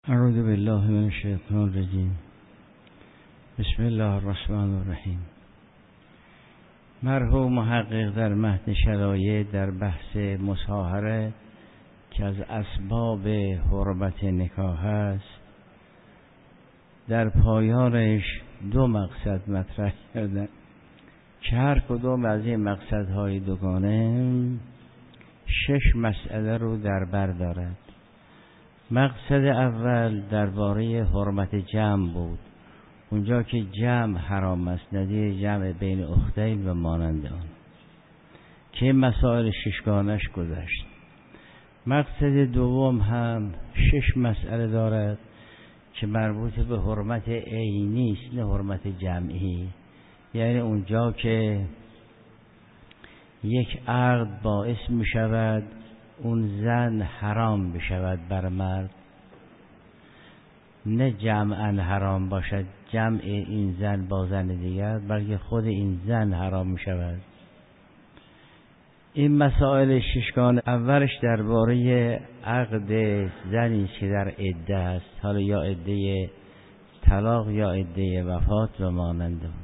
اعوذ بالله من الشیطان الرجیم. بسم الله الرحمن الرحیم. مرحوم محقق در متن شرایط در بحث مصاهره که از اسباب حرمت نکاح است، در پایانش دو مقصد مطرح کردن که هر کدام از این مقصدهای دوگانه 6 مسئله رو در بر دارد. مقصد اول درباره حرمت جمع بود، اونجا که جمع حرام است، نظیر جمع بین اختین و مانند آن که مسائل 6 گانش گذشت. مقصد دوم هم 6 مسئله دارد که مربوط به حرمت عینی است، نه حرمت جمعی. یعنی اونجا که یک عقد باعث می شود اون زن حرام بشود بر مرد، نه جمعا حرام باشد جمع این زن با زن دیگر، بلکه خود این زن حرام می شود. این مسائل 6 گانه اولش درباره عقد زنی است که در عده است، حالا یا عده طلاق یا عده وفات و مانند آن.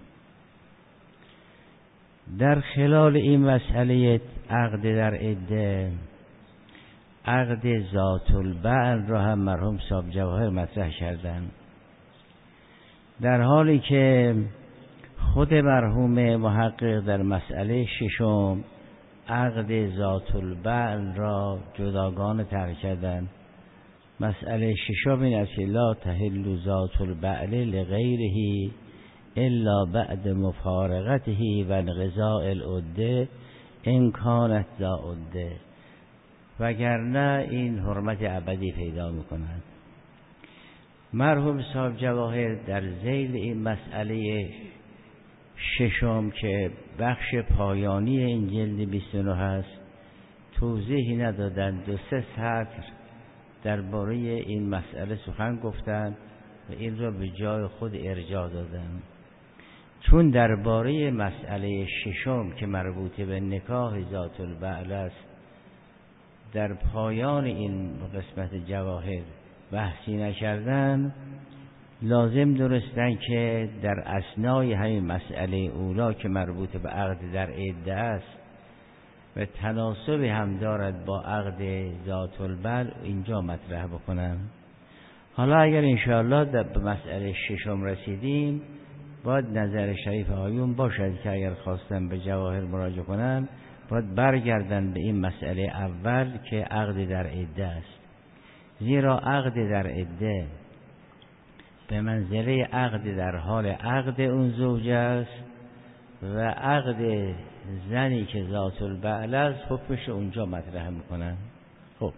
در خلال این مسئله عقد در عده، عقد ذات البعل را هم مرحوم صاحب جواهر مطرح کردند، در حالی که خود مرحوم محقق در مسئله 6 عقد ذات البعل را جداگانه طرح کردند. مسئله 6 این است که لا تحل ذات البعل لغیره الا بعد مفارقته و انقضاء العده ان کانت ذا عده، وگرنه این حرمت ابدی پیدا میکند. مرحوم صاحب جواهر در ذیل این مسئله 6 که بخش پایانی این جلد 29 هست توضیحی ندادند، 2-3 سطر درباره این مسئله سخن گفتند و این را به جای خود ارجاع دادند. چون درباره مسئله 6 که مربوط به نکاح ذات البعل است در پایان این قسمت جواهر بحثی نکردن، لازم درستن که در اثنای همین مسئله اولا که مربوط به عقد در عده است و تناسب هم دارد با عقد ذات البعل اینجا مطرح بکنم. حالا اگر انشاءالله به مسئله 6 رسیدیم، باید نظر شریف آیون باشد که اگر خواستن به جواهر مراجعه کنن باید برگردن به این مسئله اول که عقد در عده است، زیرا عقد در عده به منزله عقد در حال عقد اون زوج است و عقد زنی که ذات البعل است حکمش اونجا مطرح میکنن. خب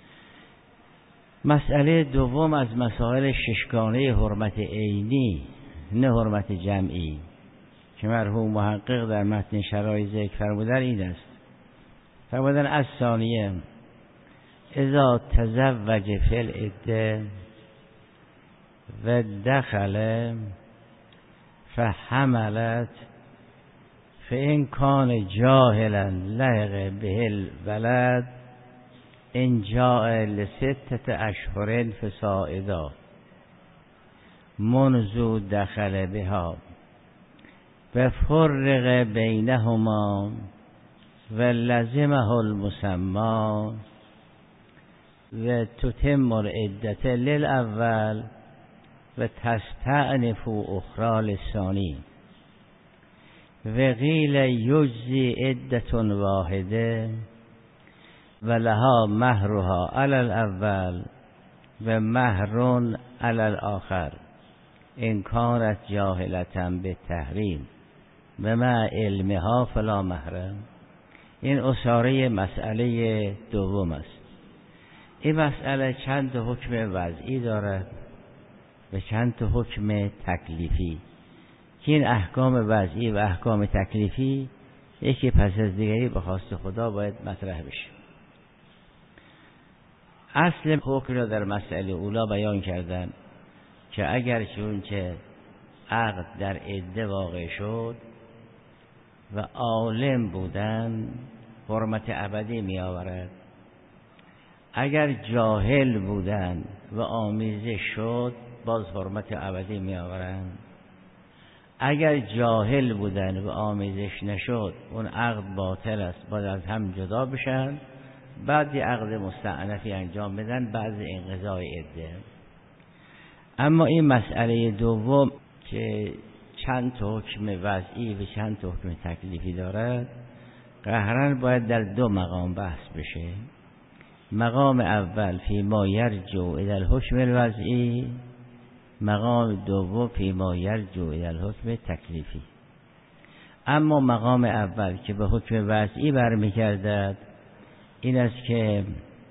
مسئله دوم از مسائل 6 گانه حرمت عینی نه حرمت جمعی که مرحوم محقق در متن شرایط ذکر فرمودن این است. فرمودن از ثانیه اذا تزوج فی العده و دخل فحملت فان کان جاهلا لحق به الولد ان جاء ل6 اشهر فصاعدا منذ دخل بها و فرق بینهما و لزمه المسمى و تتم العدة للاول و تستأنف اخرى للثانی و قیل یجزی عدة واحده و لها مهرها علی الاول و مهر علی الاخر ان کانت جاهلة بالتحریم و مع علمها فلا محرم. این اساره مسئله دوم است. این مسئله چند حکم وضعی دارد و چند حکم تکلیفی که این احکام وضعی و احکام تکلیفی یکی پس از دیگری به خواست خدا باید مطرح بشه. اصل حکم را در مسئله اولا بیان کردن که اگر چون که عقد در عده واقع شد و عالم بودن حرمت ابدی می آورد، اگر جاهل بودن و آمیزش شد باز حرمت ابدی می آورند. اگر جاهل بودن و آمیزش نشد اون عقد باطل است، باید از هم جدا بشن، بعد یه عقد مستأنفی انجام بدن بعد انقضای عده. اما این مسئله دوم که چند تا حکم وضعی و چند تا حکم تکلیفی دارد، قهراً باید در دو مقام بحث بشه. مقام اول فی ما یرجع الی الحکم الوضعی، مقام دوم فی ما یرجع الی الحکم تکلیفی. اما مقام اول که به حکم وضعی برمیگردد این است که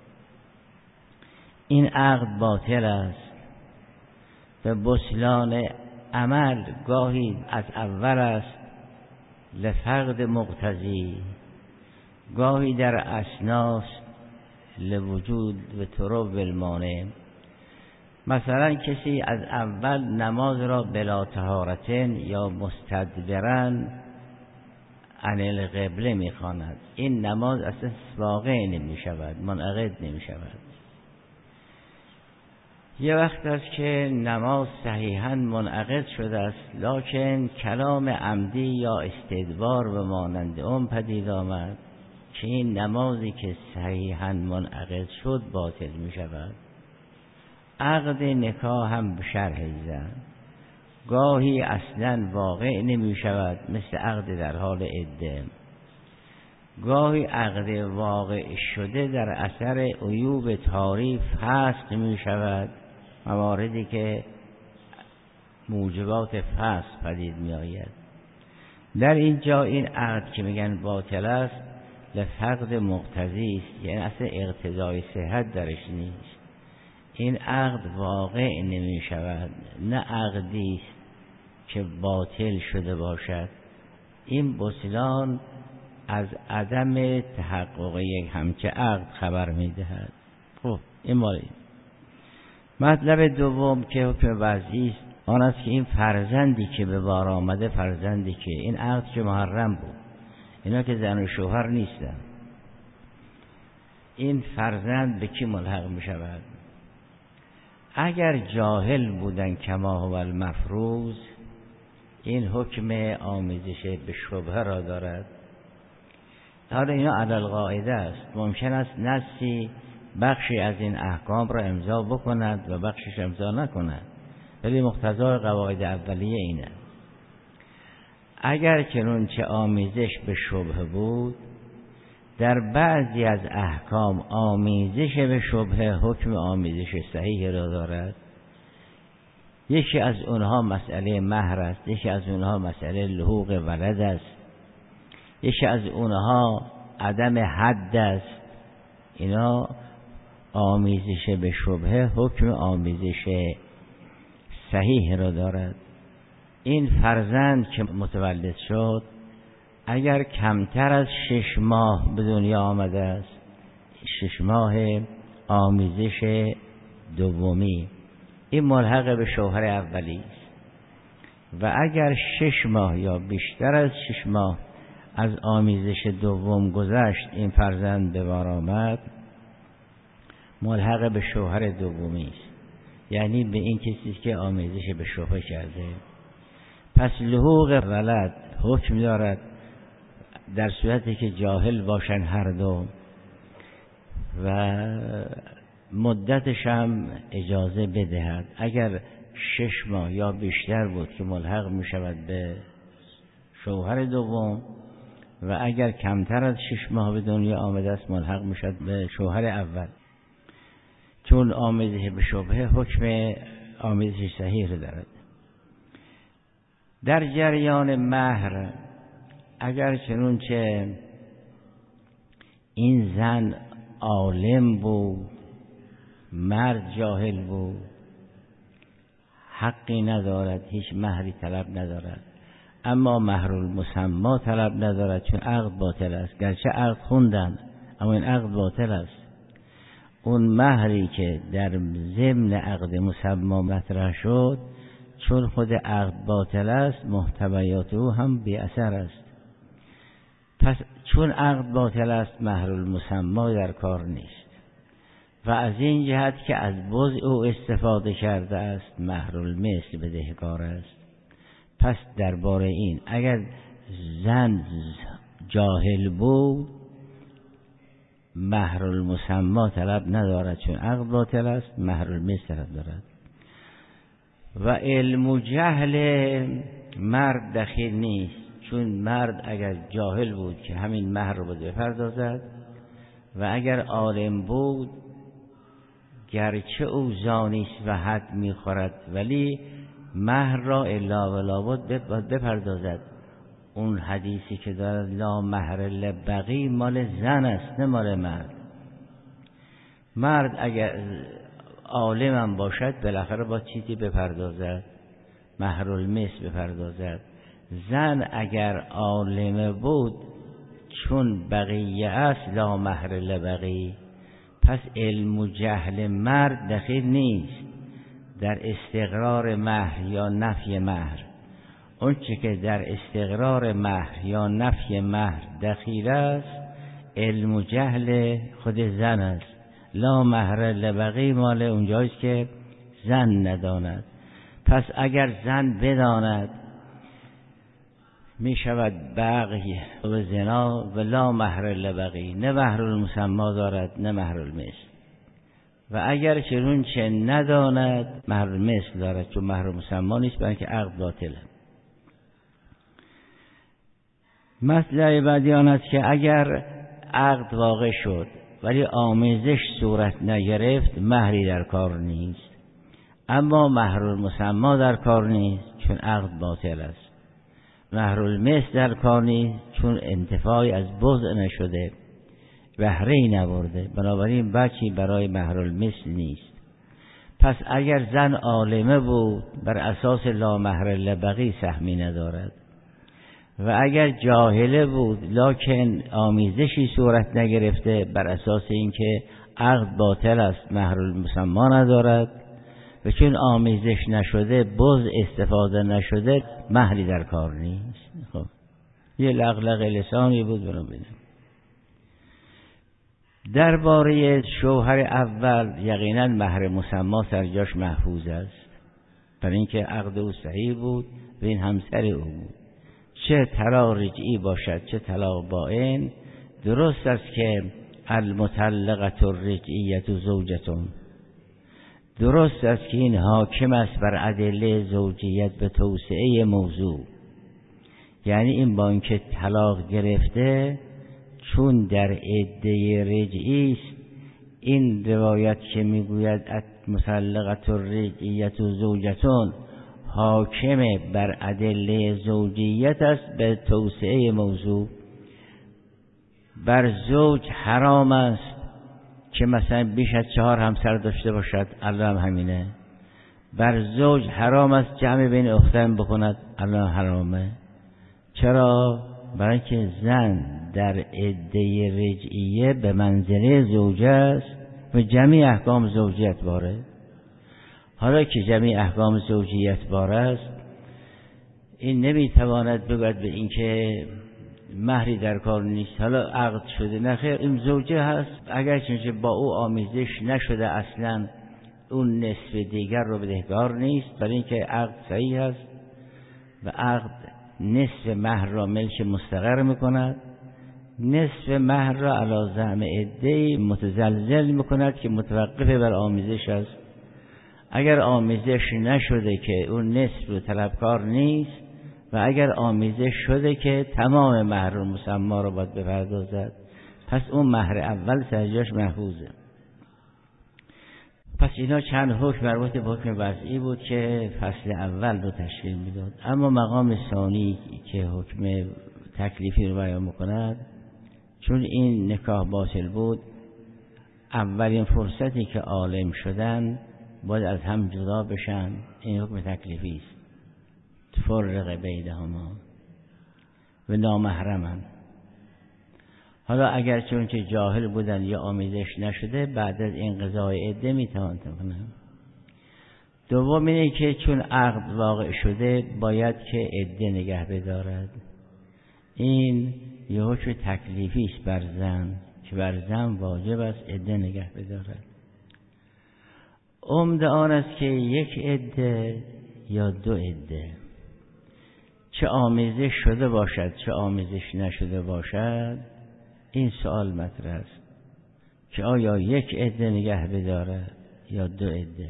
این عقد باطل است و بطلان عمل گاهی از اول است لفقد مقتضی، گاهی در اسناس لوجود و طرق المانع. مثلا کسی از اول نماز را بلا طهارتن یا مستدبرن عن القبله میخواند، این نماز اصلا واقع نمی شود، منعقد نمی شود. یه وقت است که نماز صحیحاً منعقد شده است لکن کلام عمدی یا استدبار و مانند اون پدید آمد که این نمازی که صحیحاً منعقد شد باطل می شود. عقد نکاح هم به شرح زن گاهی اصلاً واقع نمی شود، مثل عقد در حال عده. گاهی عقد واقع شده در اثر عیوب تعریف فسخ می شود، مواردی که موجبات فسخ پدید می آید. در اینجا این عقد که میگن باطل است لفقد مقتضی است، یعنی اصلا اقتضای صحت درش نیست. این عقد واقع نمی شود، نه عقدی است که باطل شده باشد. این بطلان از عدم تحقق یک همچه عقد خبر می دهد. خب این مالی. مطلب دوم که حکم وضعی است آن است که این فرزندی که به بار آمده، فرزندی که این عقد که محرم بود، اینا که زن و شوهر نیستن، این فرزند به کی ملحق می شود؟ اگر جاهل بودن کما هو المفروض، این حکم آمیزش به شبهه را دارد. حالا اینا علی القاعده است، ممکن است نصی بخشی از این احکام را امضا بکند و بخشش امضا نکند، ولی مقتضای قواعد اولیه اینه. اگر چنانچه آمیزش به شبهه بود، در بعضی از احکام آمیزش به شبهه حکم آمیزش صحیح را دارد. یکی از اونها مسئله مهر است، یکی از اونها مسئله لحوق ولد است، یکی از اونها عدم حد است. اینا آمیزش به شبهه حکم آمیزش صحیح را دارد. این فرزند که متولد شد اگر کمتر از 6 ماه به دنیا آمده است، 6 ماه آمیزش دومی، این ملحق به شوهر اولی است. و اگر 6 ماه یا بیشتر از 6 ماه از آمیزش دوم گذشت، این فرزند به بار آمد، ملحق به شوهر دومی است، یعنی به این کسی که آمیزش به شبهه کرده. پس لحوق ولد حکم دارد در صورتی که جاهل باشن هر دو و مدتش هم اجازه بدهد. اگر 6 ماه یا بیشتر بود که ملحق می شود به شوهر دوم، و اگر کمتر از 6 ماه به دنیا آمده است ملحق می شود به شوهر اول، چون آمیزش به شبهه حکم آمیزش صحیح دارد. در جریان مهر اگر چنانچه این زن عالم بود، مرد جاهل بود، حقی ندارد، هیچ مهری طلب ندارد، اما مهر المسمی طلب ندارد، چون عقد باطل است. گرچه عقد خوندن اما این عقد باطل است. اون مهری که در ضمن عقد مسمی مطرح شد، چون خود عقد باطل است محتویات او هم بی اثر است. پس چون عقد باطل است مهر المسمی در کار نیست و از این جهت که از بز او استفاده کرده است مهر المثل بدهکار است. پس درباره این اگر زن جاهل بود مهر المسمی طلب ندارد، چون عقد باطل است، مهر المثل طلب دارد. و علم و جهل مرد دخیل نیست، چون مرد اگر جاهل بود که همین مهر رو بپردازد و اگر عالم بود گرچه او زانیست و حد میخورد ولی مهر را الا و لابد بپردازد. اون حدیثی که دارد لا مهر لبغی مال زن است نه مال مرد. مرد اگر عالمم باشد بالاخره با چیزی بپردازد، مهر المثل بپردازد. زن اگر عالمه بود چون بقیه است لا مهر لبغی، پس علم و جهل مرد دخیل نیست در استقرار مهر یا نفی مهر. اون چه که در استقرار مهر یا نفی مهر دخیل است علم و جهل خود زن است. لا مهر لبغی مال اونجاییست که زن نداند. پس اگر زن بداند می شود بغی و زنا و لا مهر لبغی، نه مهر المسمی دارد نه مهر المثل. و اگر چنون چه نداند مهر المثل دارد، چون مهر المسمی نیست بلکه عقد باطله. مسئله بعدی آن است که اگر عقد واقع شد ولی آمیزش صورت نگرفت مهری در کار نیست، اما مهر المسمی در کار نیست چون عقد باطل است. مهر المثل در کار نیست چون انتفاعی از بضع نشده، بهره‌ای نبرده، بنابراین بچی برای مهر المثل نیست. پس اگر زن عالمه بود بر اساس لا مهر لبغی سهمی ندارد، و اگر جاهله بود لکن آمیزشی صورت نگرفته بر اساس اینکه عقد باطل است مهر المسمی ندارد، و چون آمیزش نشده بز استفاده نشده مهری در کار نیست. خب یه لغلق لسانی بود برام ببینم. درباره شوهر اول یقینا مهر مسمی سرجاش محفوظ است، برای اینکه عقد او صحیح بود و این همسر او بود. چه طلاق رجعی باشد چه طلاق بائن، درست است که المطلقة الرجعیة زوجتون، درست است که این حاکم است بر ادله زوجیت به توسعه موضوع. یعنی این با اینکه طلاق گرفته چون در عده رجعی است، این روایت که میگوید المطلقة الرجعیة زوجتون حاکم بر ادله زوجیت است به توسعه موضوع. بر زوج حرام است که مثلا بیش از 4 همسر داشته باشد، الان همینه. بر زوج حرام است جمع بین اختین بکند، الان حرامه. چرا؟ برای که زن در عده رجعیه به منزله زوجه است و جمعی احکام زوجیت باره. حالا که جمعی احکام زوجیت باره است، این نمیتواند بگوید به این که مهری در کار نیست، حالا عقد شده. نخیر، این زوجه هست، اگر چنانچه با او آمیزش نشده اصلا اون نصف دیگر رو بدهکار نیست، برای اینکه عقد صحیح است و عقد نصف مهر را ملک مستقر میکند، نصف مهر را علی زعم عده‌ای متزلزل میکند که متوقف بر آمیزش است. اگر آمیزش نشده که اون نصف رو طلبکار نیست، و اگر آمیزش شده که تمام مهر مسمی رو باید بپردازد، پس اون مهر اول سرجاش محفوظه. پس اینا چند حکم مربوط به حکم وضعی بود که فصل اول رو تشکیل میداد. اما مقام ثانی که حکم تکلیفی رو بیان میکند، چون این نکاح باطل بود، اولین فرصتی که عالم شدن باید از هم جدا بشن. این حکم تکلیفی است. فرق بینهما و نامحرمن. حالا اگر چون که جاهل بودن یا آمیزش نشده، بعد از انقضای عده میتوان کنن. دوم اینه که چون عقد واقع شده باید که عده نگه بدارد. این یه حکم تکلیفی است بر زن که بر زن واجب است عده نگه بدارد. عمده آن است که یک عده یا دو عده، چه آمیزش شده باشد چه آمیزش نشده باشد، این سوال مطرح است که آیا یک عده نگه بدارد یا دو عده.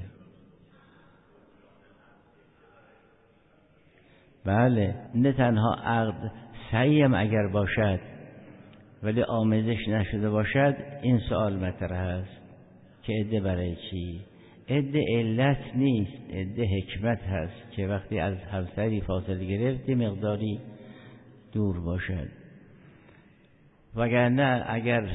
بله، نه تنها عقد صحیح هم اگر باشد ولی آمیزش نشده باشد، این سوال مطرح است که عده برای چی؟ عده علت نیست، عده حکمت هست که وقتی از همسری فاصله گرفتی مقداری دور باشد. وگرنه اگر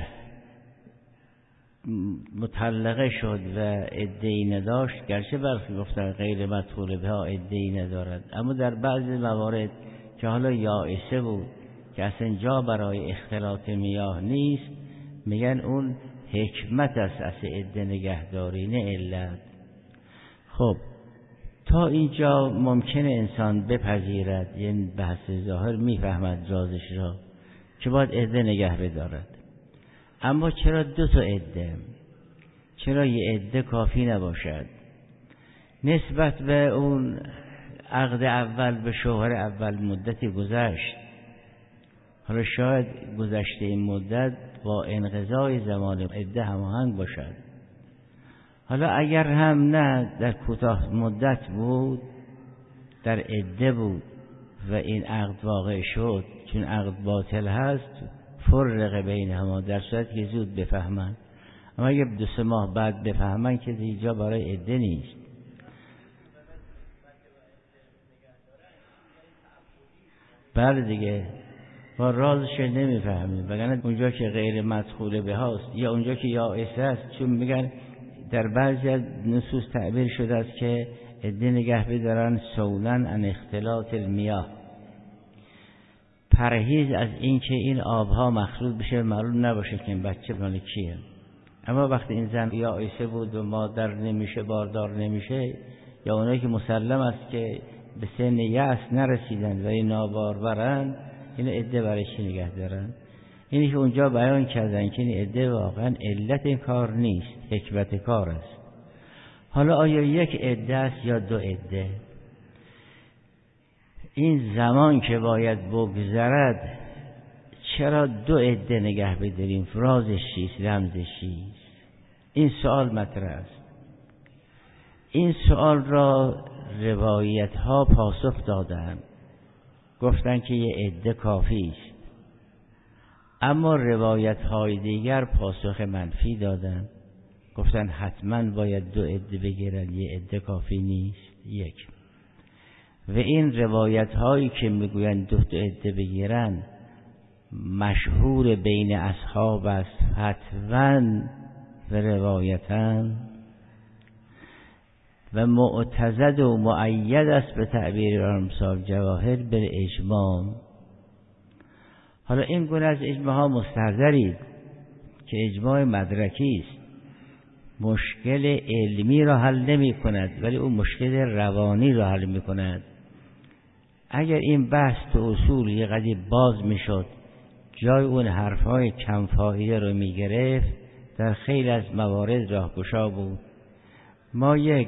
مطلقه شد و عده‌ای نداشت، گرچه برخی گفتن غیر مدخول بها عده‌ای ندارد، اما در بعضی موارد که حالا یائسه بود که اصلا جا برای اختلاط میاه نیست، میگن اون حکمت است از عده نگهداری، نه علت. خب تا اینجا ممکنه انسان بپذیرد، یعنی بحث ظاهر میفهمد رازش را که باید عده نگه بدارد. اما چرا دو تا عده؟ چرا یه عده کافی نباشد؟ نسبت به اون عقد اول به شوهر اول مدتی گذشت، حالا شاید گذشته این مدت با انقضای زمان عده هماهنگ باشد. حالا اگر هم نه در کوتاه مدت بود، در عده بود و این عقد واقع شد، چون عقد باطل هست، فرق بینهما، در صورتی که زود بفهمن. اما اگه 2-3 ماه بعد بفهمن که اینجا برای عده نیست. بله دیگه، ما رازش نمیفهمیم. وگرنه اونجا که غیر مدخول به هاست یا اونجا که یائسه است، چون میگن در بعضی از نصوص تعبیر شده است که عده نگه بدارن سولن عن اختلاط المیاه، پرهیز از این که این آبها مخلوط بشه، معلوم نباشه که این بچه مال کیه. اما وقتی این زن یائسه بود و مادر نمیشه، باردار نمیشه، یا اونایی که مسلم است که به سن یأس نرسیدن ولی نابارورن، این عده برای چی نگه دارن؟ اینی که اونجا بیان کردن که این عده واقعا علت این کار نیست، حکمت کار است. حالا آیا یک عده است یا دو عده؟ این زمان که باید بگذرد، چرا دو عده نگه بداریم؟ رازش چیست؟ رمزش چیست؟ این سوال مطرح است. این سوال را روایت ها پاسخ دادن، گفتن که یه عده کافی است. اما روایت های دیگر پاسخ منفی دادن، گفتن حتما باید دو عده بگیرن، یه عده کافی نیست. یک، و این روایت هایی که میگوین دو عده بگیرن مشهور بین اصحاب است، فتواً و روایتاً، و معتضد و مؤید است به تعبیر امثال جواهر به اجماع. حالا این گونه از اجماع ها مستحضرید که اجماع مدرکی است، مشکل علمی را حل نمی کند ولی اون مشکل روانی را حل می کند. اگر این بحث تو اصول یه قدری باز می شد، جای اون حرفهای کم فایده رو می گرفت، در خیلی از موارد راهگشا بود. ما یک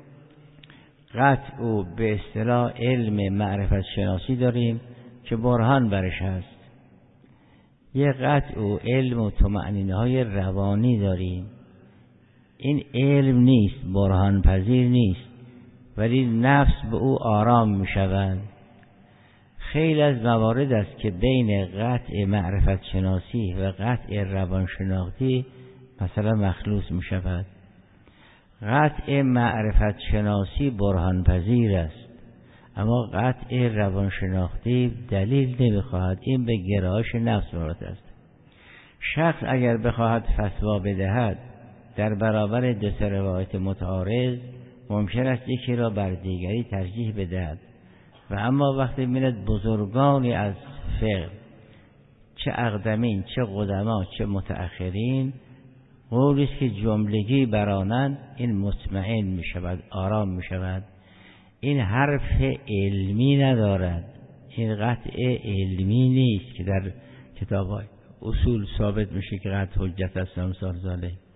قطع و به اصطلاح علم معرفت شناسی داریم که برهان برش هست. یک قطع و علم و طمأنینه های روانی داریم. این علم نیست، برهان پذیر نیست، ولی نفس به او آرام می شود. خیلی از موارد است که بین قطع معرفت شناسی و قطع روان شناختی مثلا مخلوط می شود. قطع معرفت شناسی برهان پذیر است، اما قطع روان شناختی دلیل نمیخواهد. این به گرایش نفس وارد است. شخص اگر بخواهد فتوا بدهد در برابر دو تا روایت متعارض، ممکن است یکی را بر دیگری ترجیح بدهد. و اما وقتی می‌بیند بزرگانی از فقه، چه اقدمین چه قدما چه متأخرین، قولی است که جملگی برانند، این مطمئن می شود، آرام می شود. این حرف علمی ندارد، این قطع علمی نیست که در کتاب‌های اصول ثابت میشه که قطع حجت است امثال ذالک.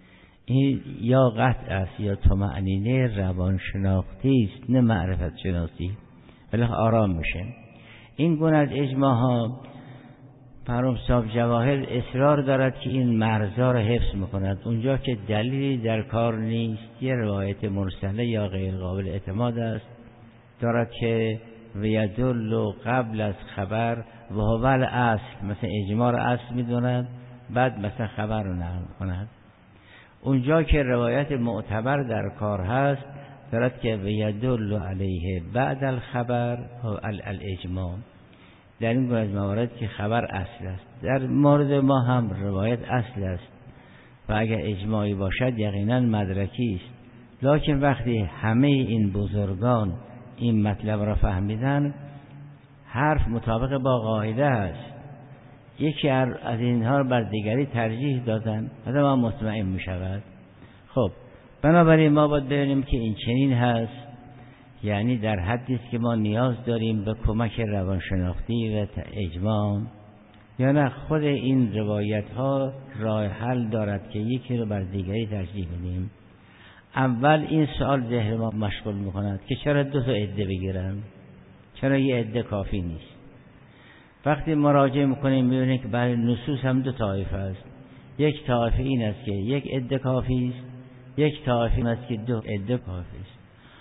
این یا قطع است یا طمأنینه روانشناختی است، نه معرفت شناسی، ولی آرام میشه. این گونه از اجماع ها مرحوم صاحب جواهر اصرار دارد که این مرزا را حفظ میکند. اونجا که دلیلی در کار نیست، یه روایت مرسله یا غیر قابل اعتماد است دارد که ویدل قبل از خبر و هو الاصل، مثلا اجماع را اصل میدوند بعد مثلا خبر رو نقل کند. اونجا که روایت معتبر در کار هست دارد که ویدل علیه بعد الخبر و الاجماع. در این گونه از موارد که خبر اصل است، در مورد ما هم روایت اصل است و اگر اجماعی باشد یقینا مدرکی است. لکن وقتی همه این بزرگان این مطلب را فهمیدن، حرف مطابق با قاعده است، یکی از اینها بر دیگری ترجیح دادن، آدم ما مطمئن می شود. خب بنابراین ما باید ببینیم که این چنین هست، یعنی در حدی است که ما نیاز داریم به کمک روانشناختی و اجماع، یا نه خود این روایت ها راه حل دارد که یکی رو بر دیگری ترجیح بدیم. اول این سوال ذهن ما مشغول میکند که چرا دو تا عده بگیرن، چرا یه عده کافی نیست. وقتی مراجعه میکنیم میبینیم که برای نصوص هم دو طایفه است. یک طایفه این است که یک عده کافی است، یک طایفه این است که دو عده کافی است.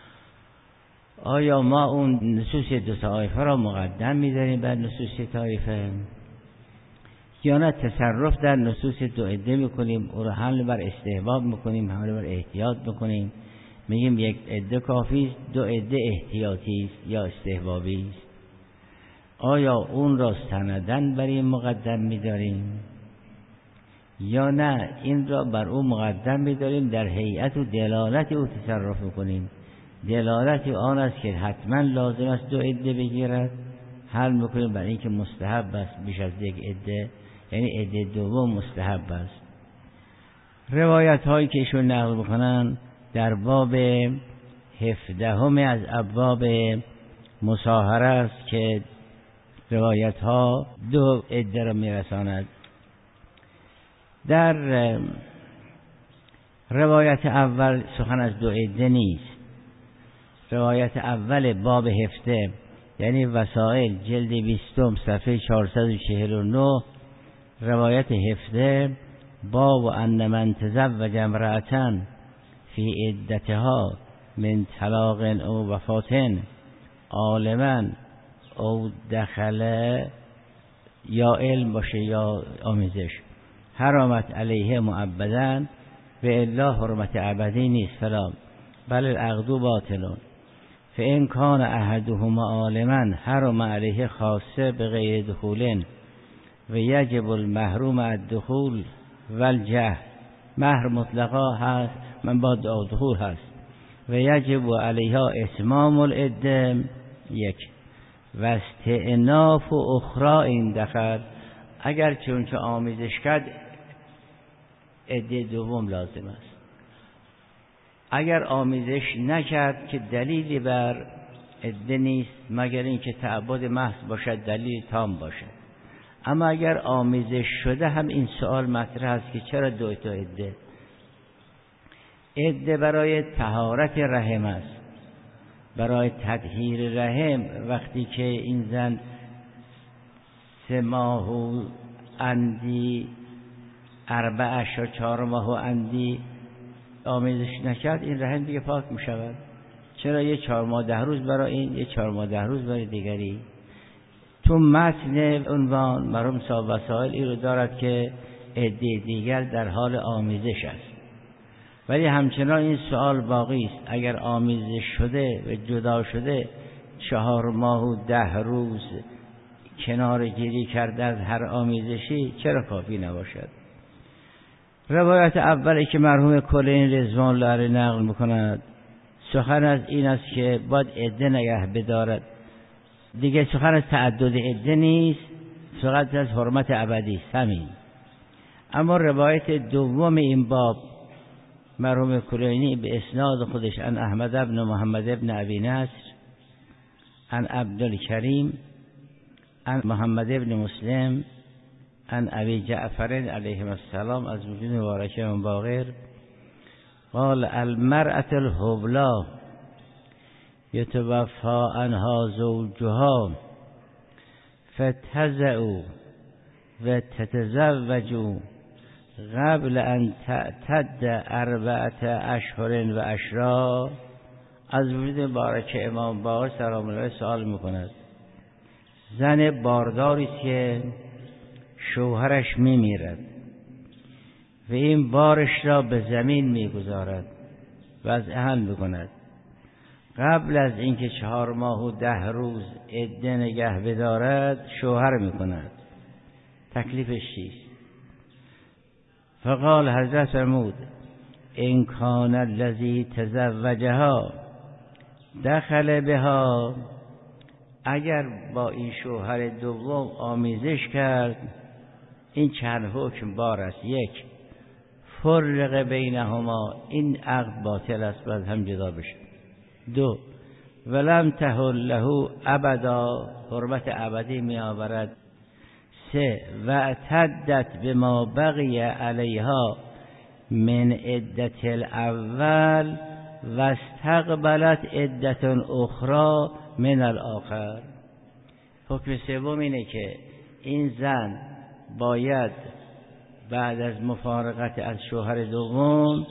آیا ما اون نصوص دو طایفه را مقدم می‌داریم بر نصوص طایفه، یا نه تصرف در نصوص دو عده می‌کنیم، او را حمل بر استحباب می‌کنیم، حمل بر احتیاط می‌کنیم، میگیم یک عده کافی است، دو عده احتیاطی است یا استحبابی است. آیا اون را سندن بر این مقدم می‌داریم یا نه این را بر او مقدم می‌داریم در هیئت و دلالت او تصرف می‌کنیم؟ دلالت آن است که حتما لازم است دو عده بگیرد، حل میکنیم برای اینکه مستحب است بیش از یک عده، یعنی عده دوم مستحب است. روایت هایی که ایشون نقل میکنن در باب 17 از ابواب مصاهره است که روایت ها دو عده را میرساند. در روایت اول سخن از دو عده نیست. روایت اول باب 17 یعنی وسائل جلد 20 صفحه 449، روایت 17 باب ان من تزوج امرأة فی عدتها من طلاق او وفات عالما او دخل، یا علم باشه یا آمیزش، حرامت علیه معبدا و الا حرمت ابدی نیست فلا بل العقد باطلون. فإن كان أحدهما عالما حرم عليه خاصه بغیر دخول و یجب المحروم الدخول و الجهل. مهر مطلقا هست، من با دخول هست، و یجب علیها اتمام العده یک و استئناف و اخرى این دخل، اگر چون که آمیزش کرد عده دوم لازم است. اگر آمیزش نکرد که دلیلی بر عده نیست مگر اینکه تعبد محض باشد، دلیل تام باشد. اما اگر آمیزش شده هم این سوال مطرح است که چرا دو تا عده؟ عده برای طهارت رحم است، برای تطهیر رحم. وقتی که این زن 3 ماه و اندی 4 و 4 ماه و اندی آمیزش نکرد، این رحم دیگه پاک می شود. چرا یه 4 ماه 10 روز برای این، یه 4 ماه 10 روز برای دیگری؟ تو متن عنوان مرحوم صاحب وسائل این رو دارد که عده دیگر در حال آمیزش است، ولی همچنان این سوال باقی است. اگر آمیزش شده و جدا شده 4 ماه و 10 روز کنار گیری کرده از هر آمیزشی، چرا کافی نباشد؟ روایت اولی که مرحوم کلینی رضوان الله علیه نقل میکند سخن از این است که باید عده نگه بدارد. دیگه سخن از تعدد عده نیست، فقط از حرمت ابدی است همین. اما روایت دوم این باب مرحوم کلینی به اسناد خودش عن احمد بن محمد بن ابی نصر عن عبدالکریم عن محمد بن مسلم عن ابی جعفر علیه السلام از وجود مبارکه من باقر قال المرأة الحبلی یتوفی عنها زوجها فتضع و تتزوج قبل ان تعتد 4 اشهر و عشرا. از وجود مبارک امام باقر سلام الله علیه سوال میکند. زن بارداری که شوهرش میمیرد و این بارش را به زمین میگذارد و از اهل میکند، قبل از اینکه 4 ماه و 10 روز عده نگه بدارد شوهر میکند. تکلیفش چیست؟ فقال حضرت فرمود ان کان الذی تزوجها دخل بها، اگر با این شوهر دوم آمیزش کرد این چند حکم بار است. 1 فرق بینهما، این عقد باطل است، باید هم جدا بشه. 2 ولم تحل له ابدا، حرمت ابدی می آورد. 3 و اعتدت بما بقی علیها من عدت الاول و استقبلت عدت اخرى من الاخر. حکم سوم اینه که این زن باید بعد از مفارقت از شوهر دوم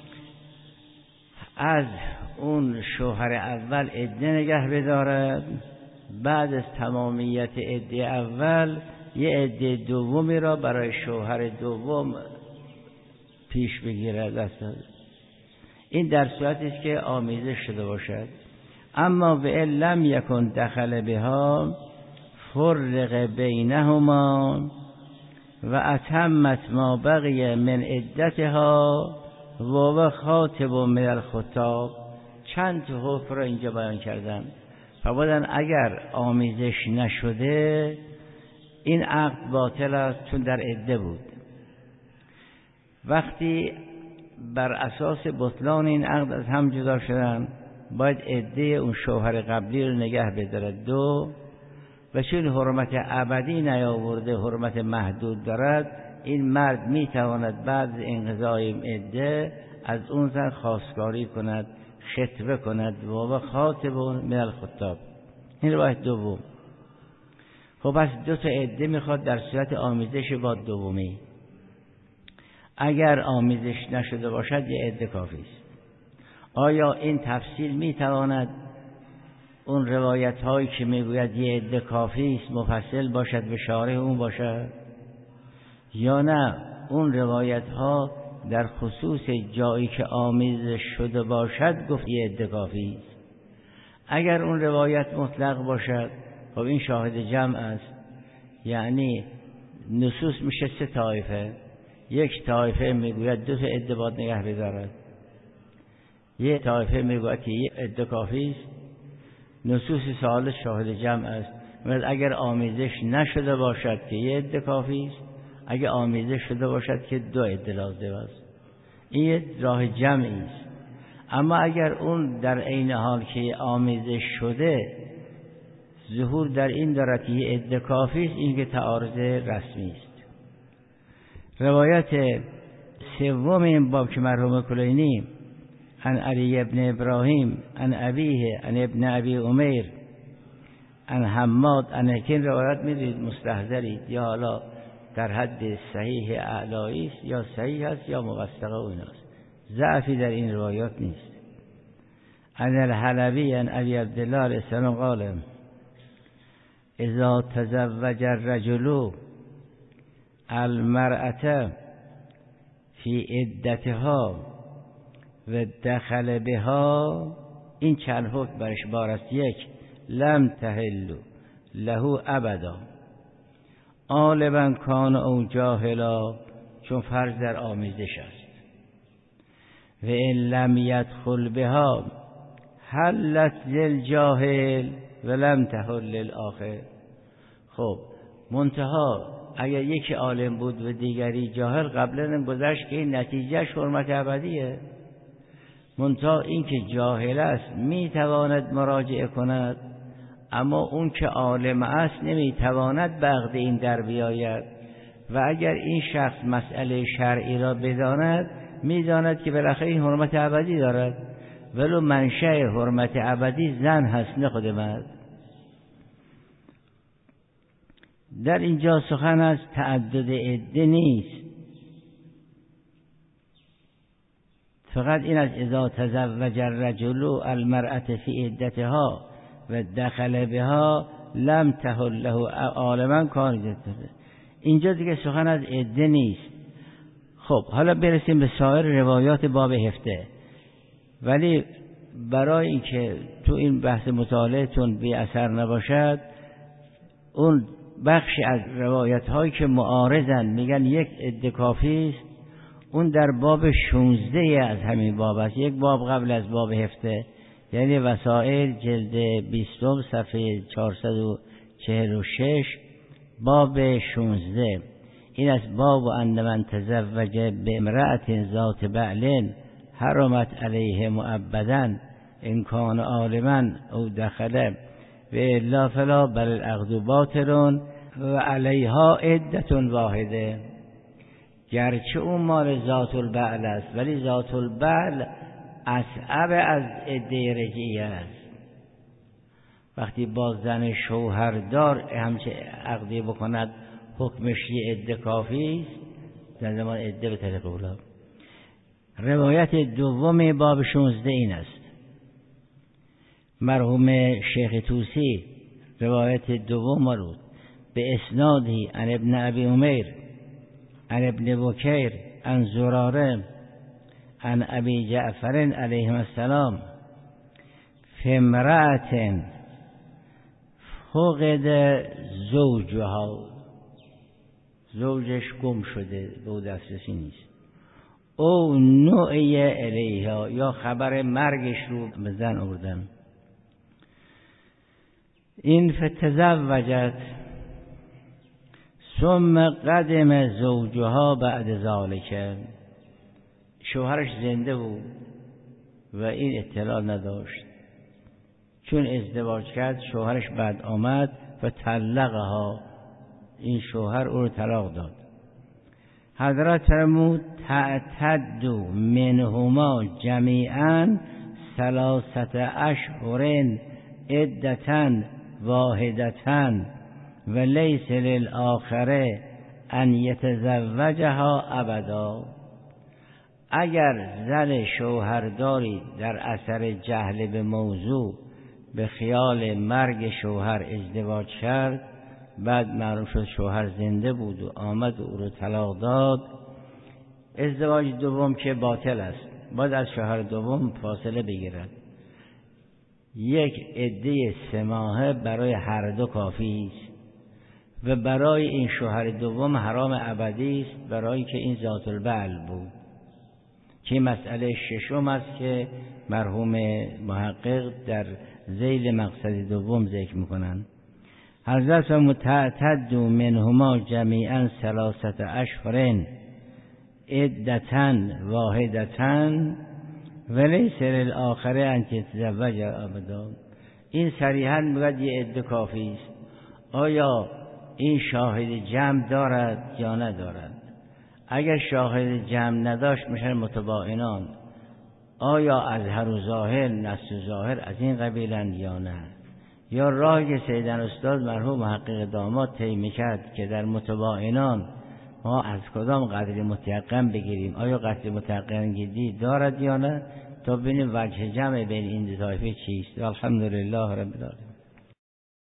از اون شوهر اول عده نگه بدارد، بعد از تمامیت عده اول یه عده دومی را برای شوهر دوم پیش بگیرد. این در صورتی است که آمیزش شده باشد. اما و ان لم یکن دخل بها فرق بینهما و اتمت ما بقی من عدتها و خاطب من الخطاب. چند تا حکم را اینجا بیان کردم. فرمودن اگر آمیزش نشده این عقد باطل است، چون در عده بود. وقتی بر اساس بطلان این عقد از هم جدا شدن باید عده اون شوهر قبلی رو نگه بدارد. 2 و چون حرمت ابدی نیاورده، حرمت محدود دارد، این مرد میتواند بعد از انقضای عده از اون زن خواستگاری کند، خطبه کند و خاطب من الخطاب. این روایت دوم. خب پس 2 تا عده میخواد در صورت آمیزش با دومی. اگر آمیزش نشده باشد یه عده کافی است. آیا این تفصیل میتواند اون روایت هایی که میگوید یه عده کافی است مفصل باشد به شارح اون باشد، یا نه اون روایت ها در خصوص جایی که آمیزش شده باشد گفت یه عده کافی است؟ اگر اون روایت مطلق باشد خب این شاهد جمع است، یعنی نصوص میشه 3 طایفه. 1 طایفه میگوید 2 تا عده باید نگه بدارد، 1 طایفه میگوید که یه عده کافی است. نصوص سال شاهد جمع است. اگر آمیزش نشده باشد که یه عده کافی است، اگر آمیزش شده باشد که 2 عده لازم است. این یه راه جمعی است. اما اگر اون در عین حال که آمیزش شده ظهور در این دارد که یه عده کافی است، این که تعارض رسمی است. روایت سوم این باب که مرحوم کلینی عن علی ابن ابراهیم عن ابیه عن ابن ابی عمیر عن حماد عن حکیم، روایت میدید مستحضرید، یا حالا در حد صحیح اعلایی است یا صحیح است یا موثقه و ایناست، ضعفی در این روایات نیست. عن الحلبی عن ابی عبدالله علیه السلام قال اذا تزوج الرجل المرأة فی عدتها و دخل بها، این چند حکم برش بار است. 1 لم تحل له ابدا، غالبا کان او جاهلا، چون فرض در آمیزش است. و ان لم يدخل بها حلت للجاهل و لم تحل للآخر. خب منتها اگر یکی عالم بود و دیگری جاهل، قبلا گذشت که این نتیجهش حرمت ابدیه. منتها این که جاهل است میتواند مراجعه کند، اما اون که عالم است نمیتواند به عقد این در بیاید. و اگر این شخص مسئله شرعی را بداند میداند که بالاخره این حرمت ابدی دارد، ولو منشأ حرمت ابدی زن هست نه خود مرد. در اینجا سخن از تعدد عده نیست، فقط این از اذا تزوج الرجل المرأة فی عدتها و دخل بها لم تحل له عالما کان. اینجا دیگه سخن از عده نیست. خب حالا برسیم به سایر روایات باب هفته. ولی برای اینکه تو این بحث مطالعه‌تون بی اثر نباشد، اون بخشی از روایت هایی که معارضن میگن یک عده کافی است، اون در باب 16 از همین باب است، یک باب قبل از باب هفته، یعنی وسائل جلد 20 صفحه 446 باب 16. این از باب ان من تزوج بامرأة ذات بعل حرمت علیه مؤبدا ان کان عالما او دخل و الا فلا بل العقد باطل و علیها عدة واحده. گرچه اون مال ذات البعل است، ولی ذات البعل اصعب از عده رجعی است. وقتی با زن شوهردار همچه عقدی بکند حکمش یه عده کافی است، در زمان عده به طریق اولا. روایت دوم باب 16 این است. مرحوم شیخ طوسی روایت دوم مرود به اسنادی عن ابن ابی عمیر عن ابن بکیر عن زراره عن ابی جعفر علیه السلام فی امرأة فقد زوجها، زوجش گم شده به او دسترسی نیست، او نوعی الیها یا خبر مرگش رو به زن آوردن. این فتزوجت ثم قدم زوجها بعد ذالک، شوهرش زنده بود و این اطلاع نداشت. چون ازدواج کرد شوهرش بعد آمد و طلقها، این شوهر او رو طلاق داد. حضرت فرمود تعتد منهما جمیعا 3 اشهر عدة واحدة و لیس للآخر ان یتزوجها ابدا. اگر زن شوهرداری در اثر جهل به موضوع به خیال مرگ شوهر ازدواج کرد، بعد معلوم شد شوهر زنده بود و آمد و او رو طلاق داد، ازدواج دوم که باطل است، باید از شوهر دوم فاصله بگیرد. یک عده 3 ماهه برای هر دو کافی است و برای این شوهر دوم حرام ابدی است، برای که این ذات البعل بود، که مسئله ششم است که مرحوم محقق در ذیل مقصد دوم ذکر میکنند. حضرت متعتد منهما جمیعا 3 اشهر عدة واحدة و لیس للآخر ان تتزوج ابدا. این صریحا میگه یه عده کافی است. آیا این شاهد جمع دارد یا ندارد؟ اگر شاهد جمع نداشت میشن متباینان. آیا اظهر و ظاهر نص و ظاهر از این قبیلند یا نه؟ یا راهی که سیدن استاد مرحوم محقق داماد طی میکرد که در متباینان ما از کدام قدر متیقن بگیریم، آیا قدر متیقن گیری دارد یا نه، تا ببینیم وجه جمع بین این دو طایفه چیست. الحمدلله رب العالمین.